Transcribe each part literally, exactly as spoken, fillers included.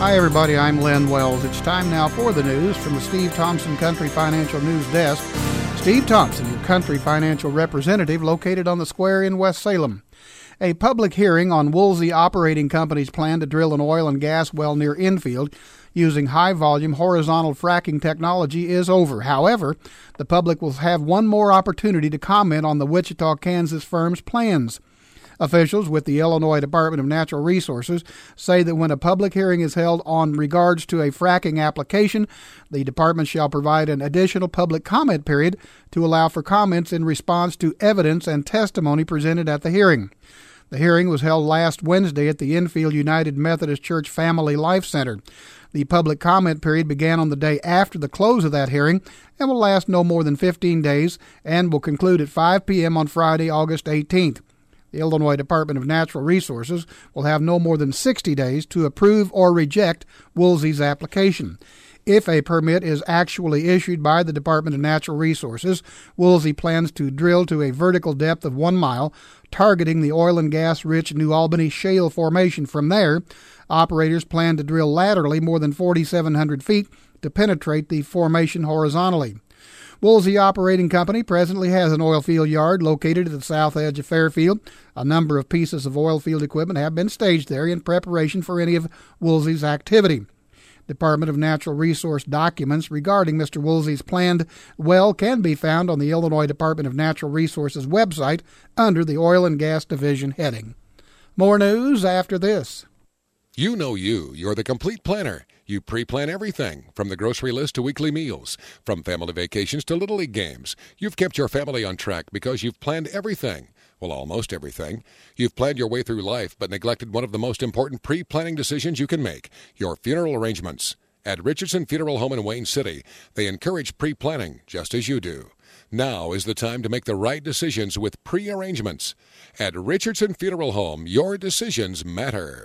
Hi, everybody. I'm Len Wells. It's time now for the news from the Steve Thompson Country Financial News Desk. Steve Thompson, your country financial representative located on the square in West Salem. A public hearing on Woolsey Operating Company's plan to drill an oil and gas well near Enfield using high-volume horizontal fracking technology is over. However, the public will have one more opportunity to comment on the Wichita, Kansas firm's plans. Officials with the Illinois Department of Natural Resources say that when a public hearing is held on regards to a fracking application, the department shall provide an additional public comment period to allow for comments in response to evidence and testimony presented at the hearing. The hearing was held last Wednesday at the Enfield United Methodist Church Family Life Center. The public comment period began on the day after the close of that hearing and will last no more than fifteen days and will conclude at five p.m. on Friday, August eighteenth. The Illinois Department of Natural Resources will have no more than sixty days to approve or reject Woolsey's application. If a permit is actually issued by the Department of Natural Resources, Woolsey plans to drill to a vertical depth of one mile, targeting the oil and gas-rich New Albany Shale Formation. From there, operators plan to drill laterally more than forty-seven hundred feet to penetrate the formation horizontally. Woolsey Operating Company presently has an oil field yard located at the south edge of Fairfield. A number of pieces of oil field equipment have been staged there in preparation for any of Woolsey's activity. Department of Natural Resource documents regarding Mister Woolsey's planned well can be found on the Illinois Department of Natural Resources website under the Oil and Gas Division heading. More news after this. You know you. You're the complete planner. You pre-plan everything, from the grocery list to weekly meals, from family vacations to Little League games. You've kept your family on track because you've planned everything. Well, almost everything. You've planned your way through life, but neglected one of the most important pre-planning decisions you can make, your funeral arrangements. At Richardson Funeral Home in Wayne City, they encourage pre-planning, just as you do. Now is the time to make the right decisions with pre-arrangements. At Richardson Funeral Home, your decisions matter.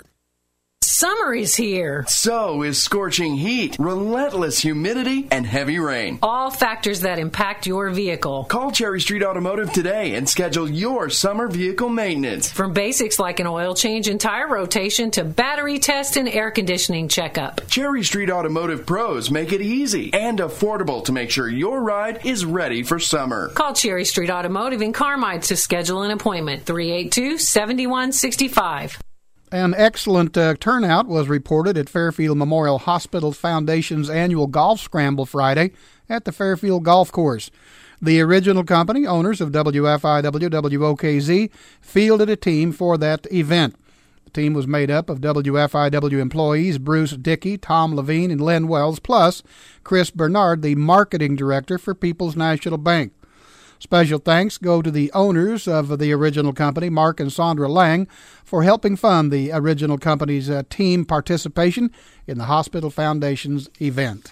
Summer is here. So is scorching heat, relentless humidity, and heavy rain. All factors that impact your vehicle. Call Cherry Street Automotive today and schedule your summer vehicle maintenance. From basics like an oil change and tire rotation to battery test and air conditioning checkup. Cherry Street Automotive pros make it easy and affordable to make sure your ride is ready for summer. Call Cherry Street Automotive in Carmide to schedule an appointment. three eight two, seven one six five. An excellent uh, turnout was reported at Fairfield Memorial Hospital Foundation's annual golf scramble Friday at the Fairfield Golf Course. The original company, owners of W F I W W O K Z, fielded a team for that event. The team was made up of W F I W employees Bruce Dickey, Tom Levine, and Len Wells, plus Chris Bernard, the marketing director for People's National Bank. Special thanks go to the owners of the original company, Mark and Sandra Lang, for helping fund the original company's uh, team participation in the Hospital Foundation's event.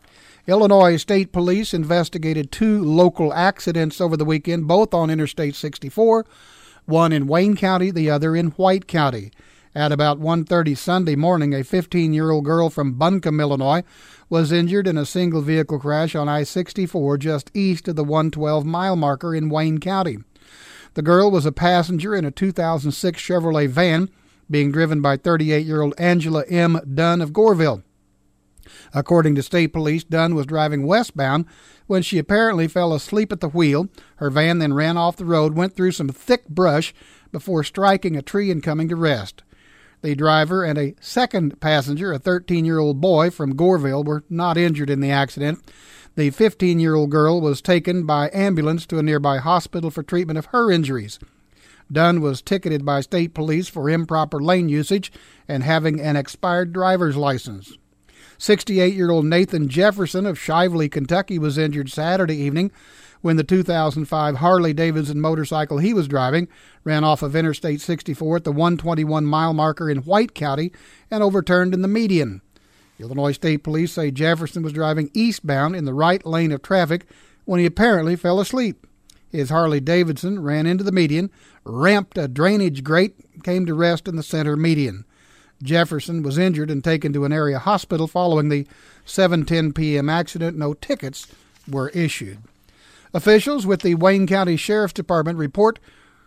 Illinois State Police investigated two local accidents over the weekend, both on Interstate sixty-four, one in Wayne County, the other in White County. At about one thirty Sunday morning, a fifteen-year-old girl from Buncombe, Illinois, was injured in a single-vehicle crash on I sixty-four just east of the one twelve mile marker in Wayne County. The girl was a passenger in a two thousand six Chevrolet van being driven by thirty-eight-year-old Angela M. Dunn of Goreville. According to state police, Dunn was driving westbound when she apparently fell asleep at the wheel. Her van then ran off the road, went through some thick brush before striking a tree and coming to rest. The driver and a second passenger, a thirteen-year-old boy from Goreville, were not injured in the accident. The fifteen-year-old girl was taken by ambulance to a nearby hospital for treatment of her injuries. Dunn was ticketed by state police for improper lane usage and having an expired driver's license. sixty-eight-year-old Nathan Jefferson of Shively, Kentucky, was injured Saturday evening when the two thousand five Harley-Davidson motorcycle he was driving ran off of Interstate sixty-four at the one twenty-one mile marker in White County and overturned in the median. Illinois State Police say Jefferson was driving eastbound in the right lane of traffic when he apparently fell asleep. His Harley-Davidson ran into the median, ramped a drainage grate, and came to rest in the center median. Jefferson was injured and taken to an area hospital following the seven ten p.m. accident. No tickets were issued. Officials with the Wayne County Sheriff's Department report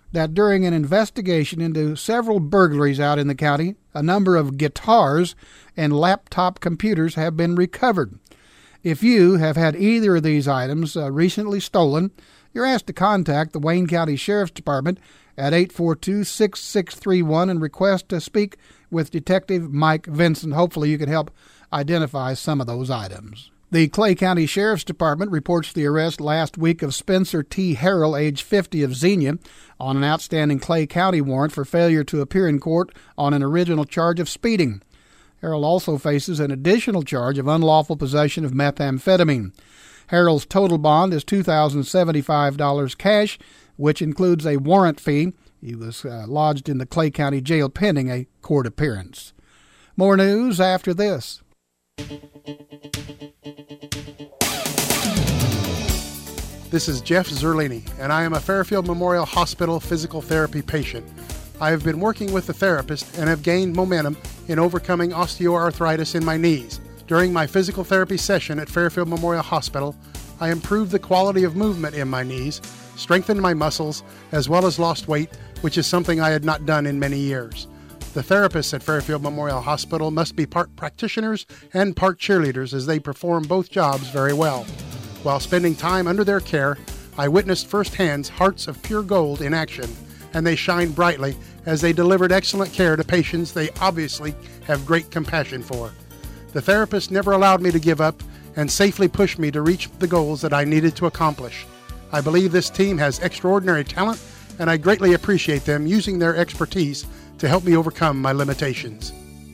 that during an investigation into several burglaries out in the county, a number of guitars and laptop computers have been recovered. If you have had either of these items uh, recently stolen, you're asked to contact the Wayne County Sheriff's Department at eight four two, six six three one and request to speak with Detective Mike Vincent. Hopefully you can help identify some of those items. The Clay County Sheriff's Department reports the arrest last week of Spencer T. Harrell, age fifty, of Xenia, on an outstanding Clay County warrant for failure to appear in court on an original charge of speeding. Harrell also faces an additional charge of unlawful possession of methamphetamine. Harrell's total bond is two thousand seventy-five dollars cash, which includes a warrant fee. He was uh, lodged in the Clay County Jail pending a court appearance. More news after this. This is Jeff Zerlini, and I am a Fairfield Memorial Hospital physical therapy patient. I have been working with the therapist and have gained momentum in overcoming osteoarthritis in my knees. During my physical therapy session at Fairfield Memorial Hospital, I improved the quality of movement in my knees, strengthened my muscles, as well as lost weight, which is something I had not done in many years. The therapists at Fairfield Memorial Hospital must be part practitioners and part cheerleaders, as they perform both jobs very well. While spending time under their care, I witnessed firsthand hearts of pure gold in action, and they shined brightly as they delivered excellent care to patients they obviously have great compassion for. The therapist never allowed me to give up and safely pushed me to reach the goals that I needed to accomplish. I believe this team has extraordinary talent, and I greatly appreciate them using their expertise to help me overcome my limitations.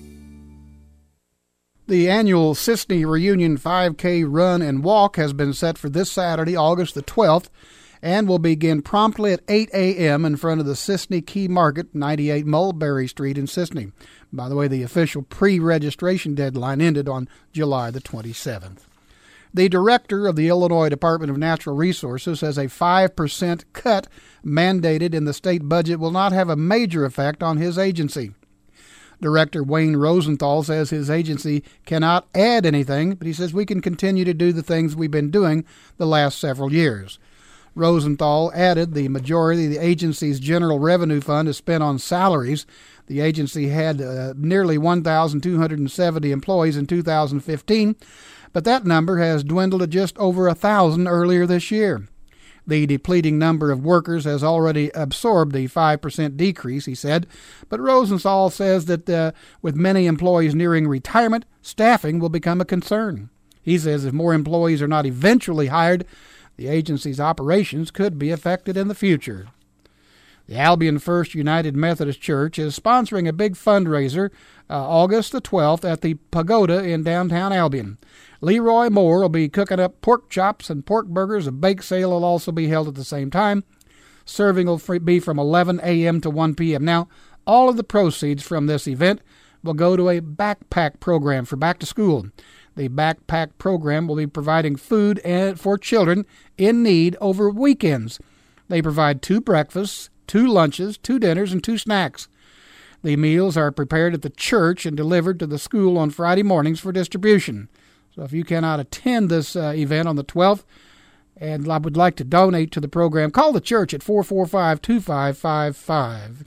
The annual Sisney Reunion five K Run and Walk has been set for this Saturday, August the twelfth, and will begin promptly at eight a.m. in front of the Sisney Key Market, ninety-eight Mulberry Street in Sisney. By the way, the official pre-registration deadline ended on July the twenty-seventh. The director of the Illinois Department of Natural Resources says a five percent cut mandated in the state budget will not have a major effect on his agency. Director Wayne Rosenthal says his agency cannot add anything, but he says we can continue to do the things we've been doing the last several years. Rosenthal added the majority of the agency's general revenue fund is spent on salaries. The agency had uh, nearly one thousand two hundred seventy employees in two thousand fifteen, but that number has dwindled to just over one thousand earlier this year. The depleting number of workers has already absorbed the five percent decrease, he said, but Rosenthal says that uh, with many employees nearing retirement, staffing will become a concern. He says if more employees are not eventually hired, the agency's operations could be affected in the future. The Albion First United Methodist Church is sponsoring a big fundraiser uh, August the twelfth at the Pagoda in downtown Albion. Leroy Moore will be cooking up pork chops and pork burgers. A bake sale will also be held at the same time. Serving will be from eleven a.m. to one p.m. Now, all of the proceeds from this event will go to a backpack program for back to school. The backpack program will be providing food for children in need over weekends. They provide two breakfasts, two lunches, two dinners, and two snacks. The meals are prepared at the church and delivered to the school on Friday mornings for distribution. So if you cannot attend this uh, event on the twelfth and I would like to donate to the program, call the church at four four five, two five five five.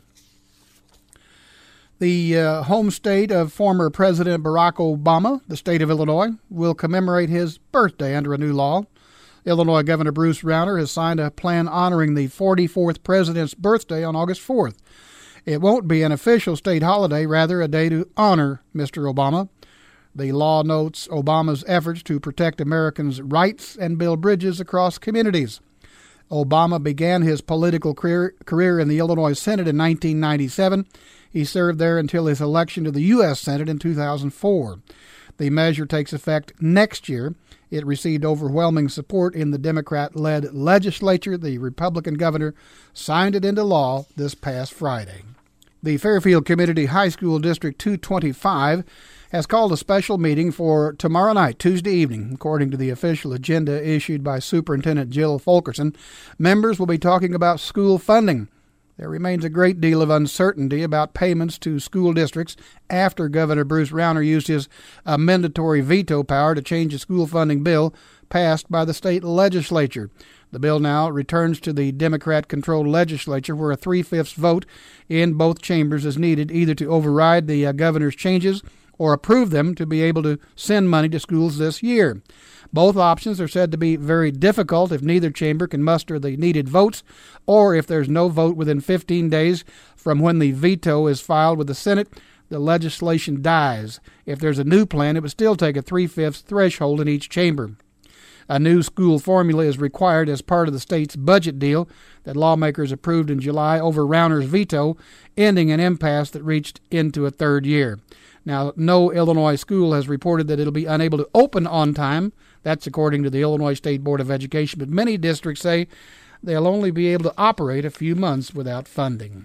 The uh, home state of former President Barack Obama, the state of Illinois, will commemorate his birthday under a new law. Illinois Governor Bruce Rauner has signed a plan honoring the forty-fourth president's birthday on August fourth. It won't be an official state holiday, rather a day to honor Mister Obama. The law notes Obama's efforts to protect Americans' rights and build bridges across communities. Obama began his political career, career in the Illinois Senate in nineteen ninety-seven. He served there until his election to the U S Senate in two thousand four. The measure takes effect next year. It received overwhelming support in the Democrat-led legislature. The Republican governor signed it into law this past Friday. The Fairfield Community High School District two twenty-five has called a special meeting for tomorrow night, Tuesday evening. According to the official agenda issued by Superintendent Jill Fulkerson, members will be talking about school funding. There remains a great deal of uncertainty about payments to school districts after Governor Bruce Rauner used his uh, mandatory veto power to change a school funding bill passed by the state legislature. The bill now returns to the Democrat-controlled legislature, where a three-fifths vote in both chambers is needed either to override the uh, governor's changes or approve them to be able to send money to schools this year. Both options are said to be very difficult if neither chamber can muster the needed votes or if there's no vote within fifteen days from when the veto is filed with the Senate. The legislation dies. If there's a new plan, it would still take a three-fifths threshold in each chamber. A new school formula is required as part of the state's budget deal that lawmakers approved in July over Rauner's veto, ending an impasse that reached into a third year. Now, no Illinois school has reported that it'll be unable to open on time. That's according to the Illinois State Board of Education, but many districts say they'll only be able to operate a few months without funding.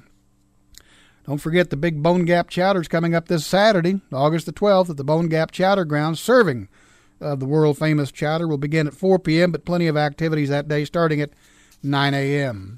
Don't forget the big Bone Gap Chowder's coming up this Saturday, August the twelfth, at the Bone Gap Chowder Grounds. Serving of the world-famous chowder will begin at four p.m., but plenty of activities that day starting at nine a.m.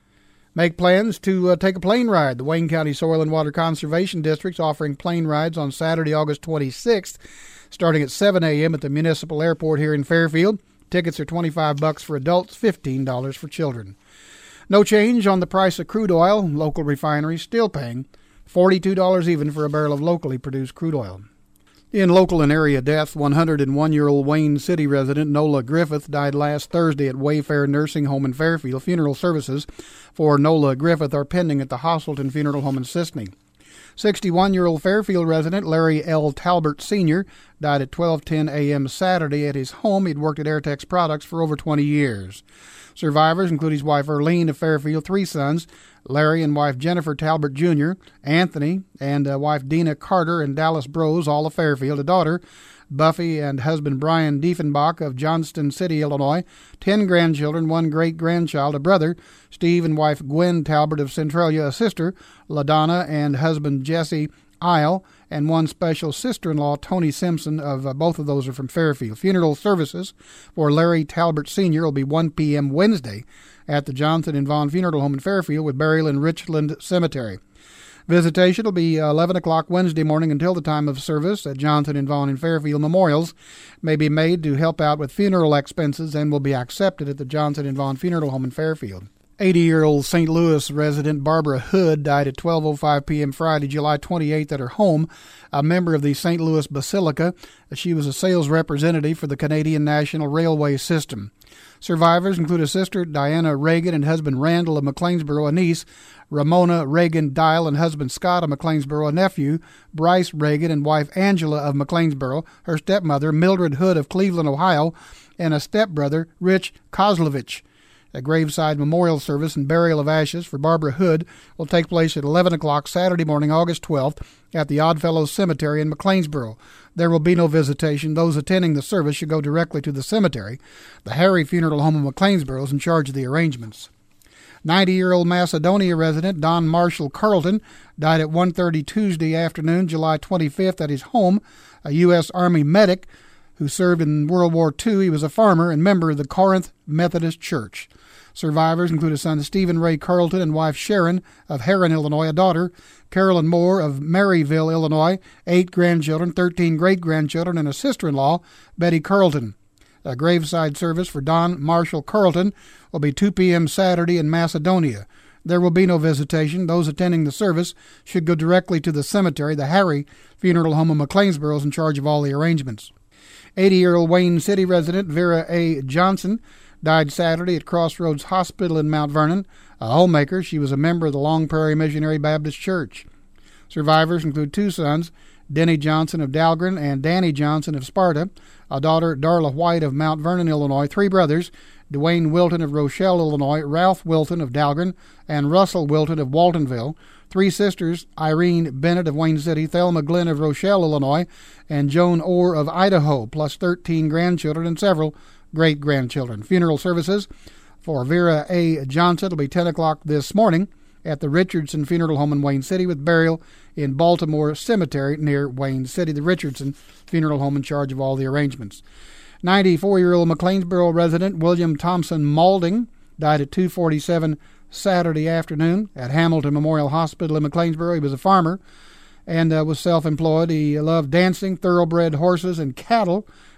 Make plans to uh, take a plane ride. The Wayne County Soil and Water Conservation District's offering plane rides on Saturday, August twenty-sixth, starting at seven a.m. at the Municipal Airport here in Fairfield. Tickets are twenty-five bucks for adults, fifteen dollars for children. No change on the price of crude oil. Local refineries still paying forty-two dollars even for a barrel of locally produced crude oil. In local and area death, one hundred one-year-old Wayne City resident Nola Griffith died last Thursday at Wayfair Nursing Home in Fairfield. Funeral services for Nola Griffith are pending at the Hosselton Funeral Home in Sisney. sixty-one-year-old Fairfield resident Larry L. Talbert Senior died at twelve ten a.m. Saturday at his home. He'd worked at Airtex Products for over twenty years. Survivors include his wife Erlene of Fairfield, three sons, Larry and wife Jennifer Talbert Junior, Anthony and uh, wife Dina Carter and Dallas Brose, all of Fairfield, a daughter, Buffy, and husband Brian Diefenbach of Johnston City, Illinois, ten grandchildren, one great-grandchild, a brother, Steve and wife Gwen Talbert of Centralia, a sister, LaDonna, and husband Jesse Isle, and one special sister-in-law, Tony Simpson, of uh, both of those are from Fairfield. Funeral services for Larry Talbert Senior will be one p.m. Wednesday at the Johnson and Vaughn Funeral Home in Fairfield with burial in Richland Cemetery. Visitation will be eleven o'clock Wednesday morning until the time of service at Johnson and Vaughn and Fairfield. Memorials may be made to help out with funeral expenses and will be accepted at the Johnson and Vaughn Funeral Home in Fairfield. eighty-year-old Saint Louis resident Barbara Hood died at twelve oh five p.m. Friday, July twenty-eighth at her home, a member of the Saint Louis Basilica. She was a sales representative for the Canadian National Railway System. Survivors include a sister, Diana Reagan, and husband Randall of McLeansboro, a niece, Ramona Reagan Dial, and husband Scott of McLeansboro, a nephew, Bryce Reagan, and wife Angela of McLeansboro, her stepmother, Mildred Hood of Cleveland, Ohio, and a stepbrother, Rich Kozlovich. A graveside memorial service and burial of ashes for Barbara Hood will take place at eleven o'clock Saturday morning, August twelfth, at the Oddfellows Cemetery in McLeansboro. There will be no visitation. Those attending the service should go directly to the cemetery. The Harry Funeral Home of McLeansboro is in charge of the arrangements. ninety-year-old Macedonia resident Don Marshall Carlton died at one thirty Tuesday afternoon, July twenty-fifth, at his home. A U S Army medic who served in World War Two. He was a farmer and member of the Corinth Methodist Church. Survivors include a son, Stephen Ray Carlton, and wife Sharon of Heron, Illinois, a daughter, Carolyn Moore of Maryville, Illinois, eight grandchildren, thirteen great-grandchildren, and a sister-in-law, Betty Carlton. A graveside service for Don Marshall Carlton will be two p.m. Saturday in Macedonia. There will be no visitation. Those attending the service should go directly to the cemetery. The Harry Funeral Home of McLeansboro is in charge of all the arrangements. eighty-year-old Wayne City resident Vera A. Johnson died Saturday at Crossroads Hospital in Mount Vernon. A homemaker, she was a member of the Long Prairie Missionary Baptist Church. Survivors include two sons, Denny Johnson of Dahlgren and Danny Johnson of Sparta, a daughter, Darla White of Mount Vernon, Illinois, three brothers, Dwayne Wilton of Rochelle, Illinois, Ralph Wilton of Dahlgren, and Russell Wilton of Waltonville, three sisters, Irene Bennett of Wayne City, Thelma Glenn of Rochelle, Illinois, and Joan Orr of Idaho, plus thirteen grandchildren and several great-grandchildren. Funeral services for Vera A. Johnson will be ten o'clock this morning at the Richardson Funeral Home in Wayne City with burial in Baltimore Cemetery near Wayne City. The Richardson Funeral Home in charge of all the arrangements. ninety-four-year-old McLeansboro resident William Thompson Maulding died at two forty-seven Saturday afternoon at Hamilton Memorial Hospital in McLeansboro. He was a farmer and uh, was self-employed. He loved dancing, thoroughbred horses, and cattle,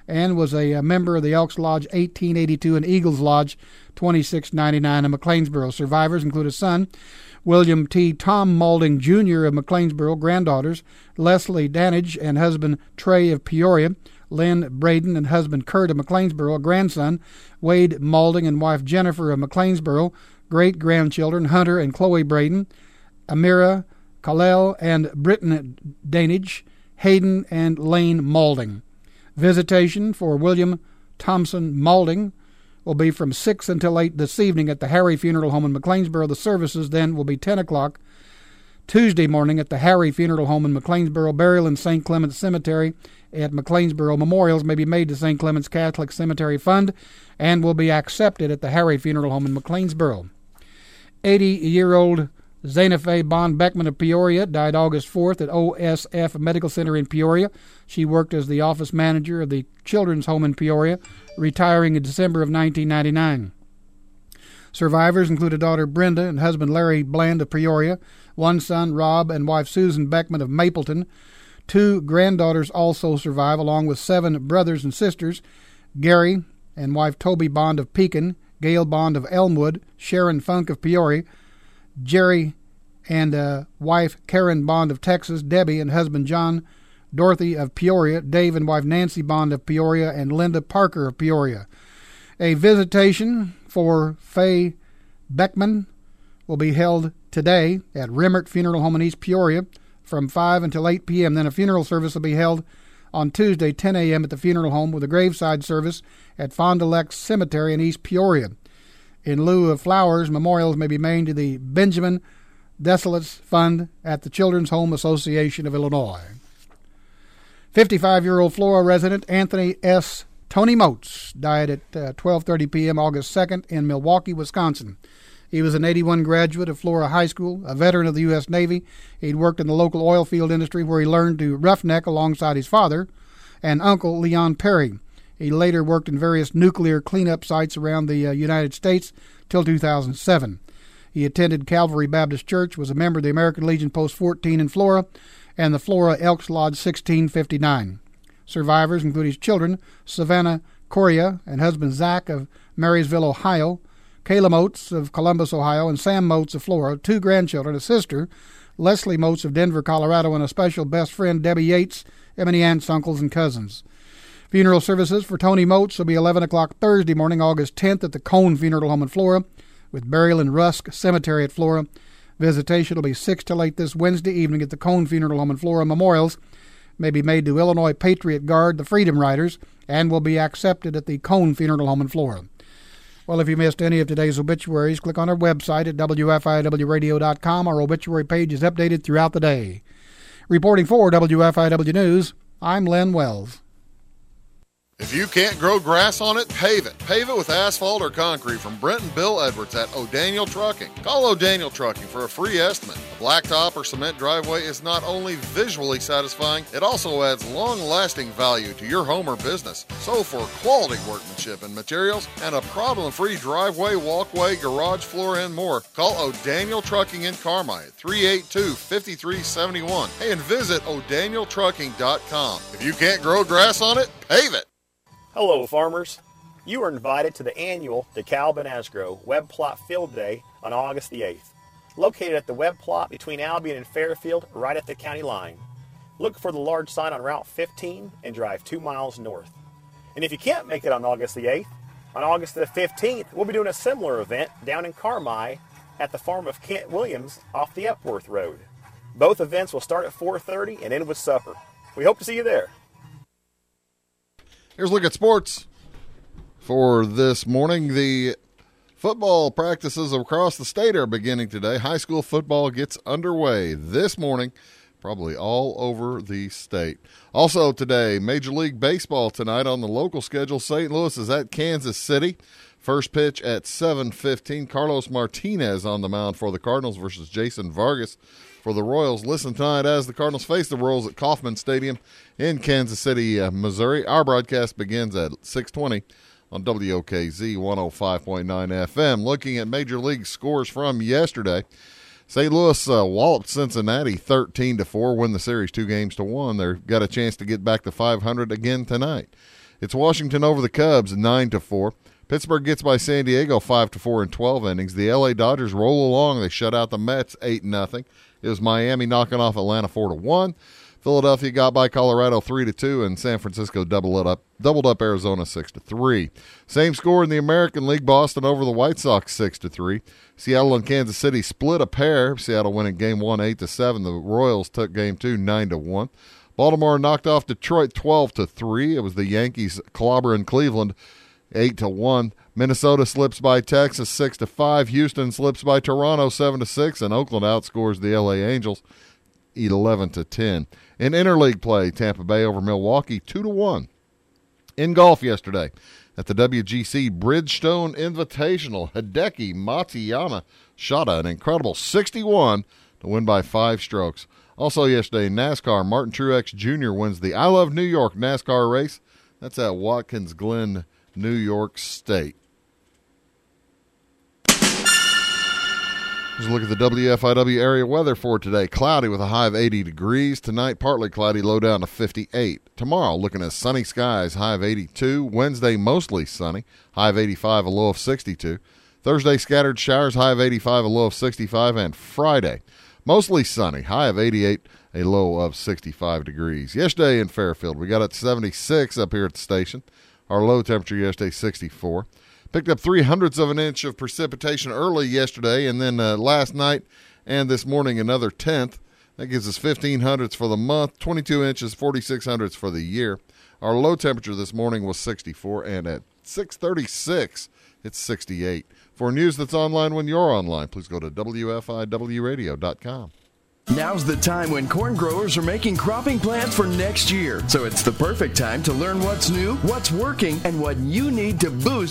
and was a, a member of the Elks Lodge eighteen eighty-two and Eagles Lodge twenty-six ninety-nine in McLeansboro. Survivors include a son, William T. Tom Maulding, Junior of McLeansboro, granddaughters, Leslie Danage and husband Trey of Peoria, Lynn Braden and husband Kurt of McLeansboro, a grandson, Wade Maulding and wife Jennifer of McLeansboro, great-grandchildren Hunter and Chloe Braden, Amira, Kalel and Britton Danage, Hayden and Lane Maulding. Visitation for William Thompson Maulding will be from six until eight this evening at the Harry Funeral Home in McLeansboro. The services then will be ten o'clock Tuesday morning at the Harry Funeral Home in McLeansboro. Burial in Saint Clement's Cemetery at McLeansboro. Memorials may be made to Saint Clement's Catholic Cemetery Fund and will be accepted at the Harry Funeral Home in McLeansboro. eighty-year-old Zainafe Bond Beckman of Peoria died August fourth at O S F Medical Center in Peoria. She worked as the office manager of the Children's Home in Peoria, retiring in December of nineteen ninety-nine. Survivors include a daughter Brenda and husband Larry Bland of Peoria, one son Rob and wife Susan Beckman of Mapleton. Two granddaughters also survive, along with seven brothers and sisters, Gary and wife Toby Bond of Pekin, Gail Bond of Elmwood, Sharon Funk of Peoria, Jerry and uh, wife Karen Bond of Texas, Debbie and husband John, Dorothy of Peoria, Dave and wife Nancy Bond of Peoria, and Linda Parker of Peoria. A visitation for Faye Beckman will be held today at Rimmert Funeral Home in East Peoria from five until eight p.m. Then a funeral service will be held on Tuesday, ten a.m. at the funeral home, with a graveside service at Fond du Lac Cemetery in East Peoria. In lieu of flowers, memorials may be made to the Benjamin Desolates Fund at the Children's Home Association of Illinois. fifty-five-year-old Flora resident Anthony S. Tony Moats died at uh, twelve thirty p.m. August second in Milwaukee, Wisconsin. He was an eighty-one graduate of Flora High School, a veteran of the U S Navy. He'd worked in the local oil field industry where he learned to roughneck alongside his father and uncle Leon Perry. He later worked in various nuclear cleanup sites around the uh, United States till two thousand seven. He attended Calvary Baptist Church, was a member of the American Legion Post fourteen in Flora, and the Flora Elks Lodge sixteen fifty-nine. Survivors include his children, Savannah Coria and husband Zach of Marysville, Ohio, Kayla Moats of Columbus, Ohio, and Sam Moats of Flora, two grandchildren, a sister, Leslie Moats of Denver, Colorado, and a special best friend, Debbie Yates, and many aunts, uncles, and cousins. Funeral services for Tony Moats will be eleven o'clock Thursday morning, August tenth, at the Cone Funeral Home in Flora, with burial in Rusk Cemetery at Flora. Visitation will be six till eight this Wednesday evening at the Cone Funeral Home in Flora. Memorials may be made to Illinois Patriot Guard, the Freedom Riders, and will be accepted at the Cone Funeral Home in Flora. Well, if you missed any of today's obituaries, click on our website at W F I W radio dot com. Our obituary page is updated throughout the day. Reporting for W F I W News, I'm Len Wells. If you can't grow grass on it, pave it. Pave it with asphalt or concrete from Brent and Bill Edwards at O'Daniel Trucking. Call O'Daniel Trucking for a free estimate. A blacktop or cement driveway is not only visually satisfying, it also adds long-lasting value to your home or business. So for quality workmanship and materials and a problem-free driveway, walkway, garage floor, and more, call O'Daniel Trucking in Carmi at three eight two, five three seven one. Hey, and visit O'Daniel Trucking dot com. If you can't grow grass on it, pave it. Hello, farmers. You are invited to the annual DeKalb and Asgrow Web Plot Field Day on August the eighth. Located at the web plot between Albion and Fairfield, right at the county line. Look for the large sign on Route fifteen and drive two miles north. And if you can't make it on August the eighth, on August the fifteenth, we'll be doing a similar event down in Carmi at the farm of Kent Williams off the Epworth Road. Both events will start at four thirty and end with supper. We hope to see you there. Here's a look at sports for this morning. The football practices across the state are beginning today. High school football gets underway this morning, probably all over the state. Also today, Major League Baseball tonight on the local schedule. Saint Louis is at Kansas City. First pitch at seven fifteen. Carlos Martinez on the mound for the Cardinals versus Jason Vargas for the Royals. Listen tonight as the Cardinals face the Royals at Kauffman Stadium in Kansas City, uh, Missouri. Our broadcast begins at six twenty on W O K Z one oh five point nine F M. Looking at Major League scores from yesterday, Saint Louis uh, walloped Cincinnati thirteen to four, win the series two games to one. They've got a chance to get back to five hundred again tonight. It's Washington over the Cubs, nine to four. Pittsburgh gets by San Diego, five to four in twelve innings. The L A Dodgers roll along. They shut out the Mets, eight nothing. It was Miami knocking off Atlanta, four to one. Philadelphia got by Colorado, three to two, and San Francisco doubled up, doubled up Arizona, six to three. Same score in the American League. Boston over the White Sox, six to three. Seattle and Kansas City split a pair. Seattle winning game one, eight to seven. The Royals took game two, nine to one. Baltimore knocked off Detroit, twelve to three. It was the Yankees clobbering Cleveland, eight to one. Minnesota slips by Texas, six to five. Houston slips by Toronto, seven to six, and Oakland outscores the L A Angels, eleven to ten. In interleague play, Tampa Bay over Milwaukee, two to one. In golf yesterday, at the W G C Bridgestone Invitational, Hideki Matsuyama shot an incredible sixty-one to win by five strokes. Also yesterday in NASCAR, Martin Truex Junior wins the I Love New York NASCAR race. That's at Watkins Glen, New York State. Let's look at the W F I W area weather for today. Cloudy with a high of eighty degrees. Tonight, partly cloudy, low down to fifty-eight. Tomorrow, looking at sunny skies, high of eighty-two. Wednesday, mostly sunny, high of eighty-five, a low of sixty-two. Thursday, scattered showers, high of eighty-five, a low of sixty-five. And Friday, mostly sunny, high of eighty-eight, a low of sixty-five degrees. Yesterday in Fairfield, we got at seventy-six up here at the station. Our low temperature yesterday, sixty-four. Picked up three hundredths of an inch of precipitation early yesterday, and then uh, last night and this morning another tenth. That gives us fifteen hundredths for the month, twenty-two inches, forty-six hundredths for the year. Our low temperature this morning was sixty-four, and at six thirty-six, it's sixty-eight. For news that's online when you're online, please go to W F I W radio dot com. Now's the time when corn growers are making cropping plans for next year. So it's the perfect time to learn what's new, what's working, and what you need to boost